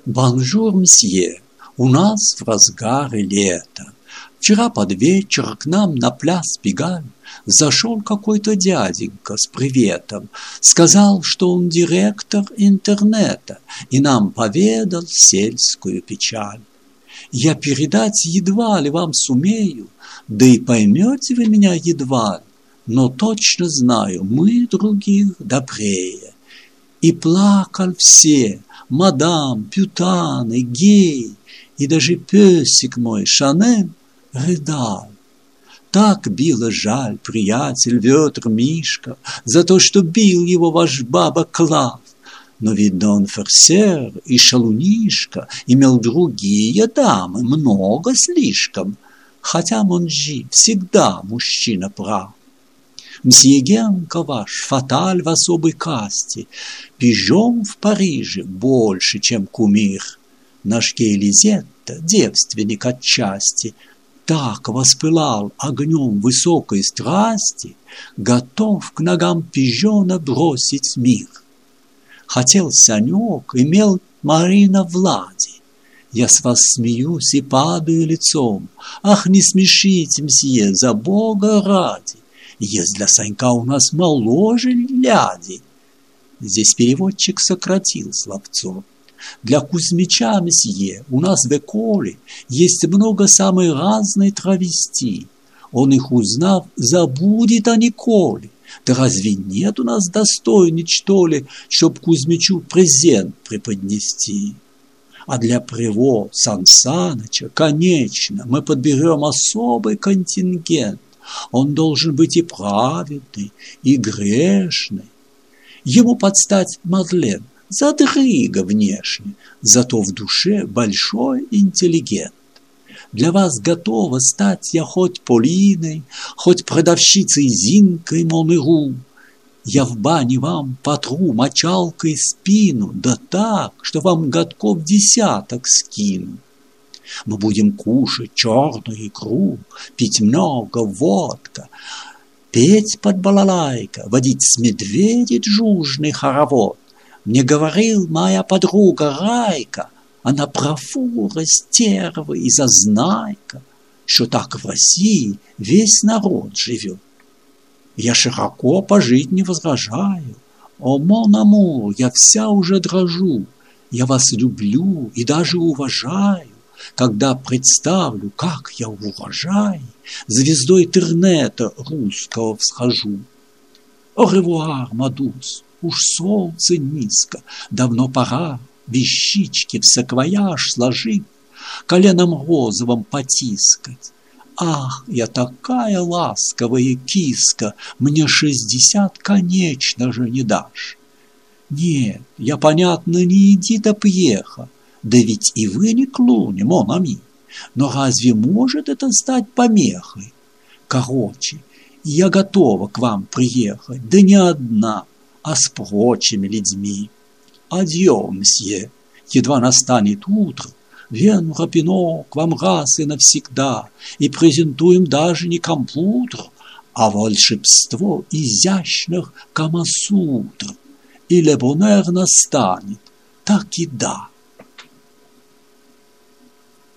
Бонжур, мсье, у нас в разгаре лета. Вчера под вечер к нам на пляс Пегаль зашел какой-то дяденька с приветом. Сказал, что он директор интернета, и нам поведал сельскую печаль. Я передать едва ли вам сумею, да и поймете вы меня едва ли, но точно знаю, мы других добрее. И плакал все, мадам, пютаны, гей, и даже песик мой, Шанель, рыдал. Так било жаль, приятель, Ветр Мишка, за то, что бил его ваш баба Клав. Но, видно, он ферсер и шалунишка, имел другие дамы, много слишком, хотя Монжи всегда мужчина прав. Мсье Генка ваш, фаталь в особой касте, Пижон в Париже больше, чем кумир. Наш Гей-Лизетта, девственник отчасти, так воспылал огнем высокой страсти, готов к ногам Пижона бросить мир. Хотел Санек, имел Марина Влади. Я с вас смеюсь и падаю лицом. Ах, не смешите, мсье, за Бога ради. Есть для Санька у нас моложе ляди. Здесь переводчик сократил словцо. Для Кузьмича, месье, у нас в Эколе есть много самой разной травести. Он их узнав, забудет о Николе. Да разве нет у нас достойней, что ли, чтоб Кузьмичу презент преподнести? А для Приво Сан Саныча, конечно, мы подберем особый контингент. Он должен быть и праведный, и грешный. Ему подстать Мадлен, задрыга внешне, зато в душе большой интеллигент. Для вас готова стать я хоть Полиной, хоть продавщицей Зинкой Монеру. Я в бане вам потру мочалкой спину, да так, что вам годков 10 скину. Мы будем кушать черную икру, пить много водка, петь под балалайка, водить с медведей джужный хоровод. Мне говорил моя подруга Райка, она профура, стерва и зазнайка, что так в России весь народ живет. Я широко пожить не возражаю. О, мон амур, я вся уже дрожу. Я вас люблю и даже уважаю, когда представлю, как я в урожае звездой интернета русского всхожу. О ревуар, Мадус, уж солнце низко, давно пора вещички в саквояж сложить, коленом розовым потискать. Ах, я такая ласковая киска, мне 60, конечно же, не дашь. Нет, я, понятно, не Эдита Пьеха, да ведь и вы не Клуни, мон ами. Но разве может это стать помехой? Короче, я готова к вам приехать, да не одна, а с прочими людьми. Адьё, мсье, едва настанет утро, Вен Рапино к вам раз и навсегда, и презентуем даже не компьютер, а волшебство изящных камасутр. И Лебонер настанет, так и да.